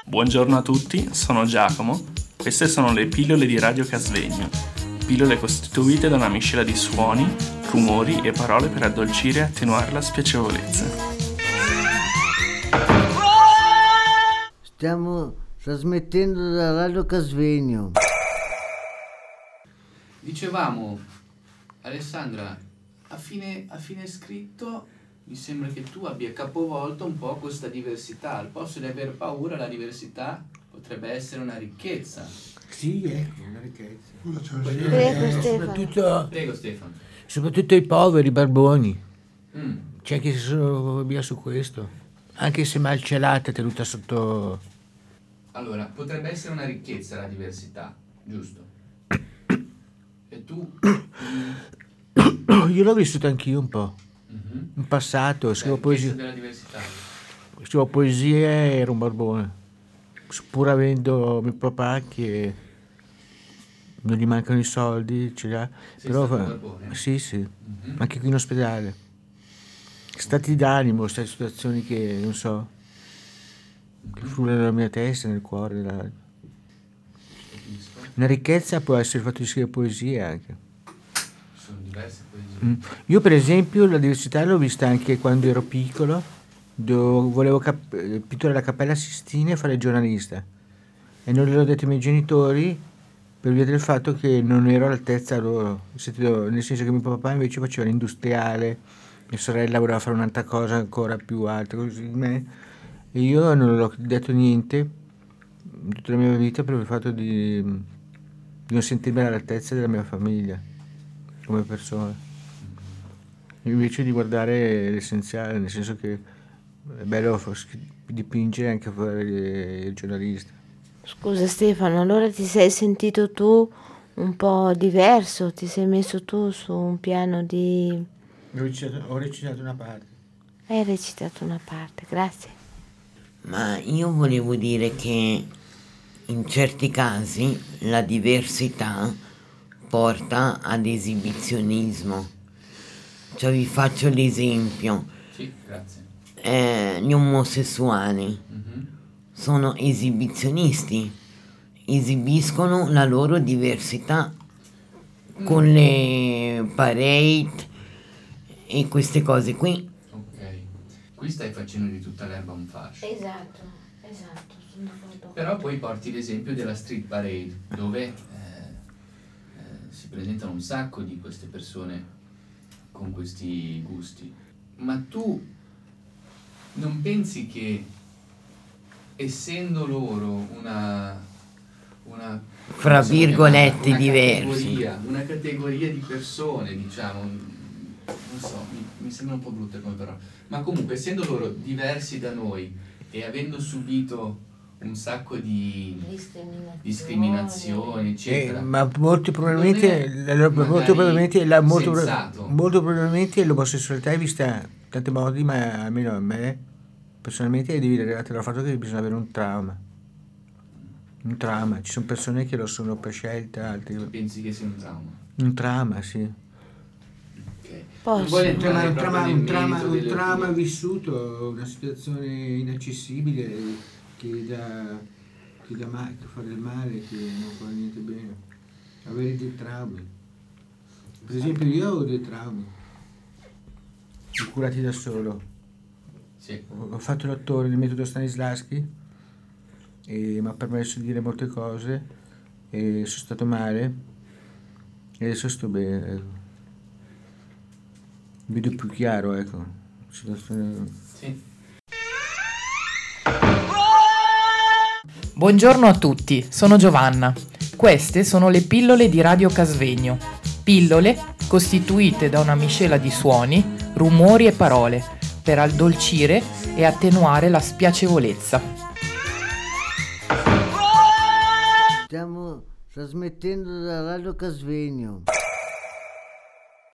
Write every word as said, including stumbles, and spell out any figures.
Buongiorno a tutti, sono Giacomo. Queste sono le pillole di Radio Casvegno. Pillole costituite da una miscela di suoni, rumori e parole per addolcire e attenuare la spiacevolezza. Stiamo trasmettendo da Radio Casvegno. Dicevamo, Alessandra, a fine, a fine scritto mi sembra che tu abbia capovolto un po' questa diversità. Al posto di aver paura, la diversità potrebbe essere una ricchezza. Sì, è una ricchezza. Prego, Eh, Stefano. soprattutto, Prego Stefano. soprattutto i poveri barboni. Mm. C'è chi si sono via su questo. Anche se malcelata, tenuta sotto... Allora, potrebbe essere una ricchezza la diversità, giusto? E tu? Io l'ho vissuto anch'io un po'. Mm-hmm. In passato, scrivo La ricchezza poesie, della diversità. scrivo poesie e ero un barbone. Pur avendo mio papà che non gli mancano i soldi, ce li ha. Sei Però stato un fa- barbone? sì, sì, Mhm. anche qui in ospedale. Stati d'animo, state situazioni che non so, che frullano nella mia testa, nel cuore. nella- Capisco. Una ricchezza può essere il fatto di scrivere poesie anche. Sono diverse poesie. Mm. Io per esempio la diversità l'ho vista anche quando ero piccolo, dove volevo cap- eh, pitturare la Cappella Sistina e fare il giornalista. E non gliel'ho detto ai miei genitori per via del fatto che non ero all'altezza loro. Nel senso nel senso che mio papà invece faceva l'industriale, mia sorella voleva fare un'altra cosa ancora più alta così di me. E io non l'ho detto niente in tutta la mia vita per il fatto di, di non sentirmi all'altezza della mia famiglia come persona. Invece di guardare l'essenziale, nel senso che è bello fa- scri- dipingere anche fare il giornalista. Scusa Stefano, allora ti sei sentito tu un po' diverso? Ti sei messo tu su un piano di... Ho recitato, ho recitato una parte. Hai recitato una parte, grazie. Ma io volevo dire che in certi casi la diversità porta ad esibizionismo. Cioè vi faccio l'esempio, Sì, grazie. eh, gli omosessuali Mhm. sono esibizionisti, esibiscono la loro diversità con le parade e queste cose qui. Ok. Qui stai facendo di tutta l'erba un fascio. Esatto, esatto, sono d'accordo. Però poi porti l'esempio della street parade, dove eh, eh, si presentano un sacco di queste persone con questi gusti. Ma tu non pensi che, essendo loro una, una Fra come si chiama? virgolette Una diversi. categoria, una categoria di persone, diciamo, non so, mi, mi sembra un po' brutta come parola, ma comunque essendo loro diversi da noi e avendo subito un sacco di discriminazioni, eccetera. Eh, ma molto probabilmente, Non la- è la- molto magari probabilmente, la, molto, pro- sensato. molto probabilmente l'omosessualità è vista in tanti modi, ma almeno a me personalmente devi legare al fatto che bisogna avere un trauma. Un trauma, ci sono persone che lo sono per scelta, altri. Pensi che sia un trauma? Un trauma, sì. Ok. Posso? Non voglio Un trauma, entrare un proprio trauma, nel un trauma, merito un delle trauma opinioni. vissuto, una situazione inaccessibile che dà, che dà male, che fa del male, che non fa niente bene. Avere dei traumi. Per esempio io ho dei traumi, li ho curati da solo. Sì. Ho ho fatto l'attore del metodo Stanislavski e mi ha permesso di dire molte cose e sono stato male e adesso sto bene. Ecco. Vedo più chiaro, ecco. Situazione... Sì. Buongiorno a tutti, sono Giovanna. Queste sono le pillole di Radio Casvegno. Pillole costituite da una miscela di suoni, rumori e parole per addolcire e attenuare la spiacevolezza. Stiamo trasmettendo da Radio Casvegno.